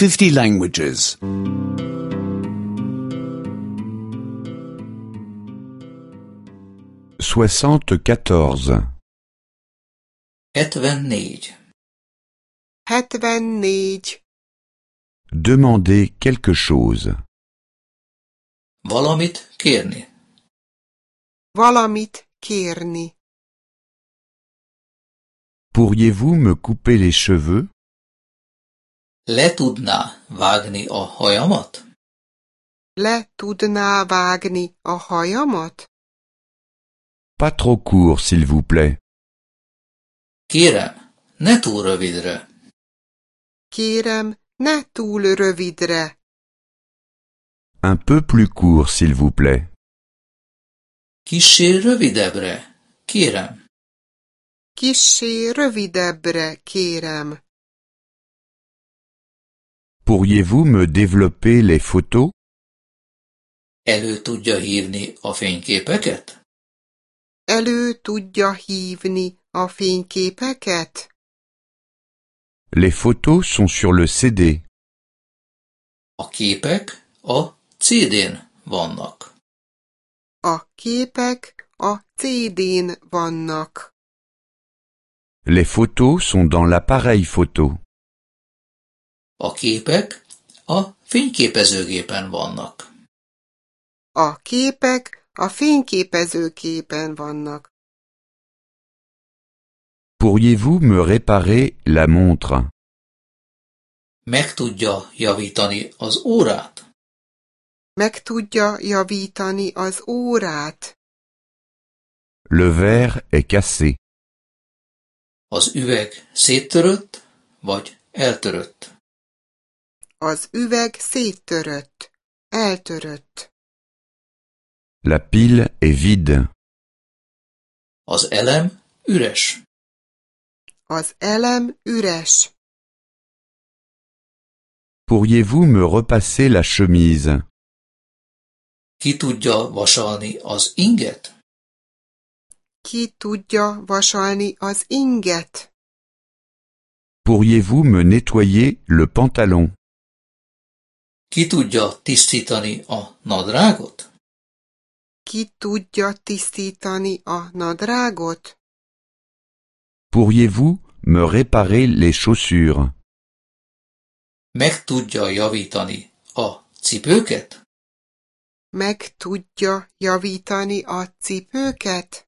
50 languages. 74. 74. 74. Demander quelque chose. Valamit kérni. Valamit kérni. Pourriez-vous me couper les cheveux? Le tudná vágni a hajamat? Le tudná vágni a hajamat? Pas trop court, s'il vous plaît. Kérem, ne túl rövidre. Kérem, ne túl rövidre. Un peu plus court, s'il vous plaît. Kissé rövidebbre. Kérem. Kissé rövidebbre, kérem. Pourriez-vous me développer les photos? Elő tudja hívni a fényképeket? Elő tudja hívni a fényképeket? Les photos sont sur le CD. A képek a CD-n vannak. A képek a CD-n vannak. Les photos sont dans l'appareil photo. A képek a fényképezőgépen vannak. A képek a fényképezőképen vannak. Pourriez-vous me réparer la montre? Meg tudja javítani az órát? Meg tudja javítani az órát? Le verre est cassé. Az üveg széttörött, vagy eltörött? Az üveg széttörött, eltörött. La pile est vide. Az elem üres. Az elem üres. Pourriez-vous me repasser la chemise? Ki tudja vasalni az inget? Ki tudja vasalni az inget? Pourriez-vous me nettoyer le pantalon? Ki tudja tisztítani a nadrágot? Ki tudja tisztítani a nadrágot? Pourriez-vous me réparer les chaussures? Meg tudja javítani a cipőket? Meg tudja javítani a cipőket?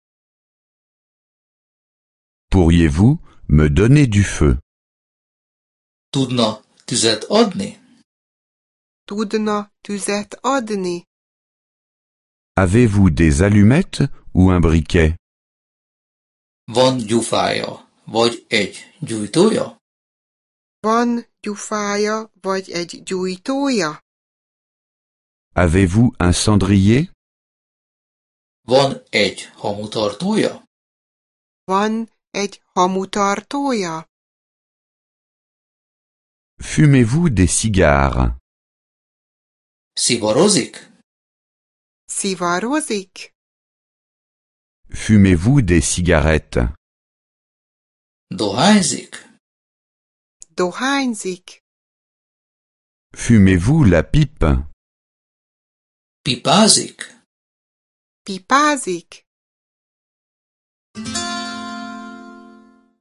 Pourriez-vous me donner du feu? Tudna tüzet adni? Tudna tüzet adni? Avez-vous des allumettes ou un briquet? Van gyufája, vagy egy gyújtója? Van gyufája vagy egy gyújtója? Avez-vous un cendrier? Van egy hamutartója? Van egy hamutartója? Fumez-vous des cigares? Szivarozik? Szivarozik? Fumez-vous des cigarettes? Dohányzik? Dohányzik? Fumez-vous la pipe? Pipázik? Pipázik?